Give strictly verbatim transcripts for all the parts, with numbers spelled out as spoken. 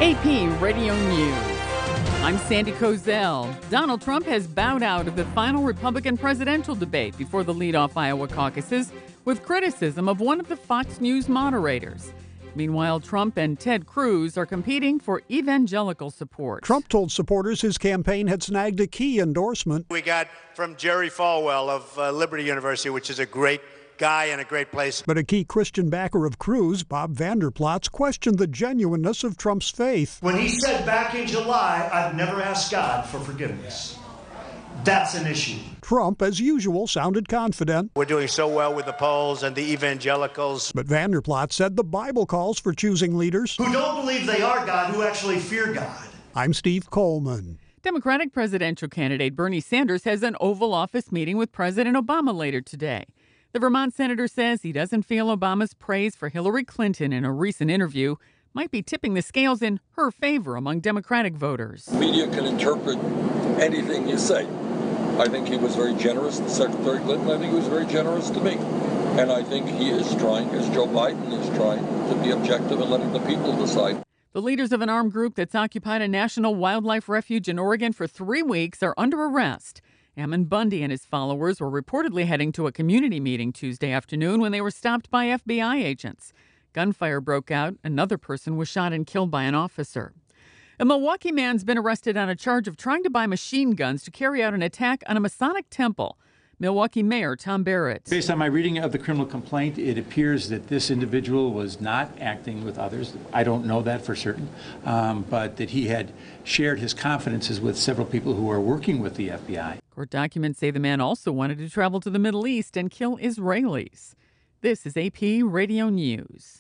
A P Radio News. I'm Sandy Kozel. Donald Trump has bowed out of the final Republican presidential debate before the lead-off Iowa caucuses with criticism of one of the Fox News moderators. Meanwhile, Trump and Ted Cruz are competing for evangelical support. Trump told supporters his campaign had snagged a key endorsement. We got from Jerry Falwell of uh, Liberty University, which is a great guy and a great place. But a key Christian backer of Cruz, Bob Vander Plaats, questioned the genuineness of Trump's faith. When he said back in July, I've never asked God for forgiveness. That's an issue. Trump, as usual, sounded confident. We're doing so well with the polls and the evangelicals. But Vander Plaats said the Bible calls for choosing leaders who don't believe they are God, who actually fear God. I'm Steve Coleman. Democratic presidential candidate Bernie Sanders has an Oval Office meeting with President Obama later today. The Vermont senator says he doesn't feel Obama's praise for Hillary Clinton in a recent interview might be tipping the scales in her favor among Democratic voters. Media can interpret anything you say. I think he was very generous to Secretary Clinton. I think he was very generous to me. And I think he is trying, as Joe Biden is trying, to be objective and letting the people decide. The leaders of an armed group that's occupied a national wildlife refuge in Oregon for three weeks are under arrest. Ammon Bundy and his followers were reportedly heading to a community meeting Tuesday afternoon when they were stopped by F B I agents. Gunfire broke out. Another person was shot and killed by an officer. A Milwaukee man's been arrested on a charge of trying to buy machine guns to carry out an attack on a Masonic temple. Milwaukee Mayor Tom Barrett. Based on my reading of the criminal complaint, it appears that this individual was not acting with others. I don't know that for certain, um, but that he had shared his confidences with several people who are working with the F B I. Court documents say the man also wanted to travel to the Middle East and kill Israelis. This is A P Radio News.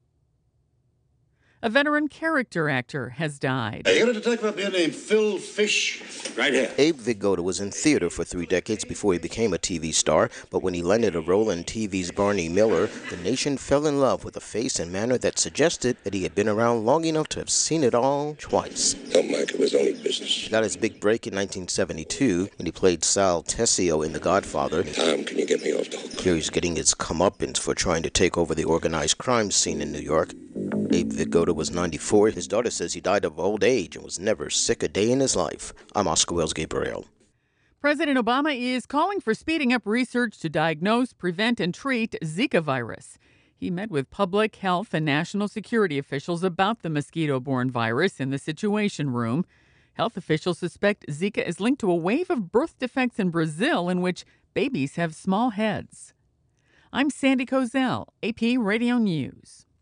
A veteran character actor has died. I got a detective up here named Phil Fish, right here. Abe Vigoda was in theater for three decades before he became a T V star, but when he landed a role in T V's Barney Miller, the nation fell in love with a face and manner that suggested that he had been around long enough to have seen it all twice. Don't mind, it was only business. He got his big break in nineteen seventy-two when he played Sal Tessio in The Godfather. Tom, can you get me off the hook? Here he's getting his comeuppance for trying to take over the organized crime scene in New York. Abe Vigoda was ninety-four. His daughter says he died of old age and was never sick a day in his life. I'm Oscar Wells Gabriel. President Obama is calling for speeding up research to diagnose, prevent, and treat Zika virus. He met with public health and national security officials about the mosquito-borne virus in the Situation Room. Health officials suspect Zika is linked to a wave of birth defects in Brazil in which babies have small heads. I'm Sandy Kozel, A P Radio News.